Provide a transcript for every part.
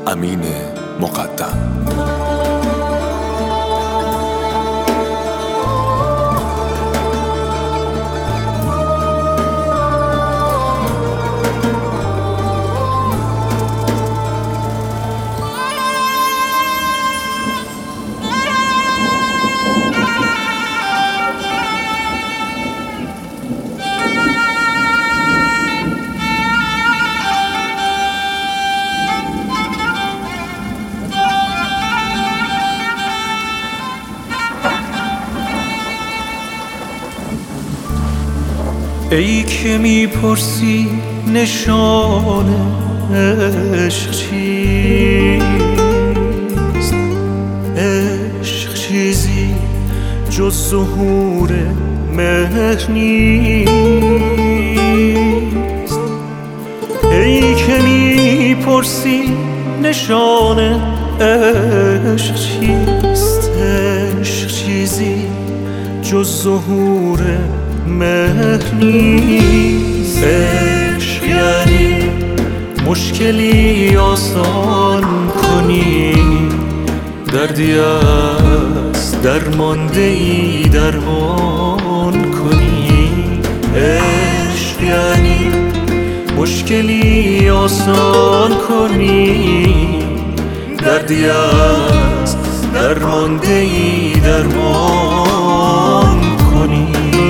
امین مقدم. ای که میپرسی نشان عشق چیست، عشق چیزی جز ظهور مهر نیست. ای که میپرسی نشان عشق چیست، عشق چیزی جز ظهور مهر نیست. عشق یعنی مشکلی آسان کنی، دردی از درمانده ای درمان کنی. عشق یعنی مشکلی آسان کنی، دردی از درمانده ای درمان کنی.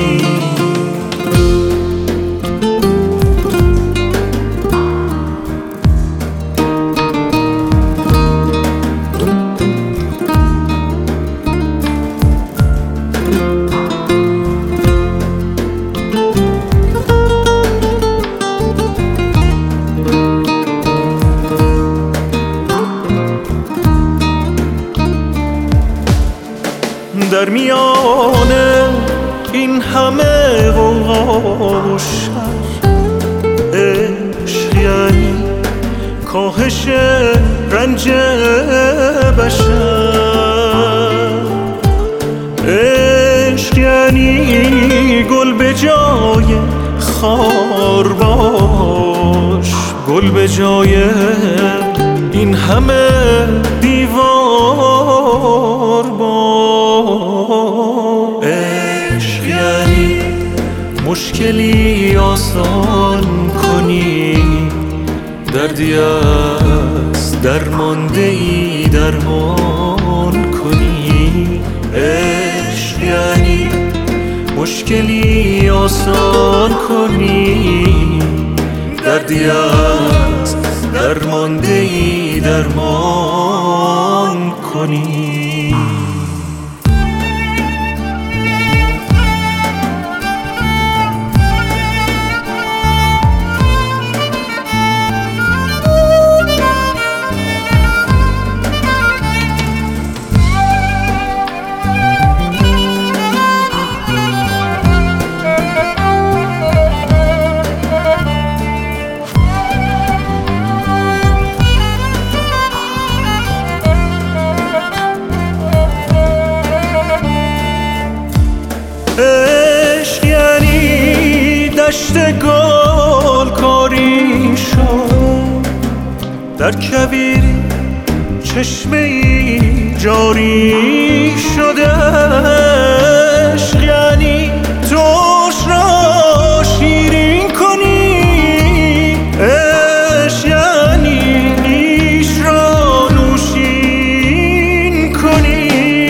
در میان این همه غوغا و شر، عشق یعنی کاهش رنج بشر. عشق یعنی گل به جای خار باش، گل به جای این همه دیوار باش. عشق یعنی مشکلی آسان کنی، دردی از درمانده ای درمان کنی. عشق یعنی مشکلی آسان کنی، دردی از درمانده ای درمان کنی. عشق یعنی دشت گل کاری شد، در کویری چشمه ای جاری شده. عشق یعنی توش را شیرین کنی، عشق یعنی نیش را نوشین کنی.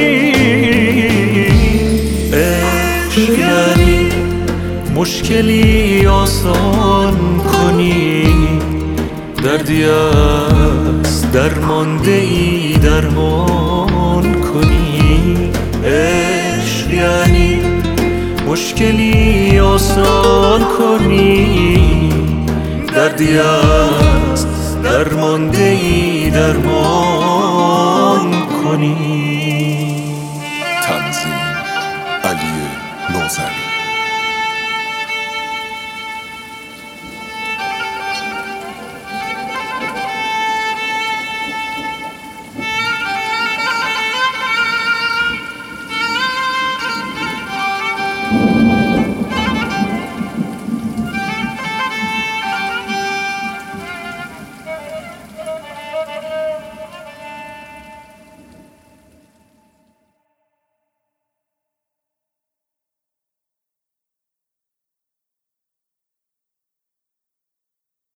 عشق یعنی مشکلی آسان کنی، دردی از درمانده ای درمان کنی. عشق یعنی مشکلی آسان کنی، دردی از درمانده ای درمان کنی.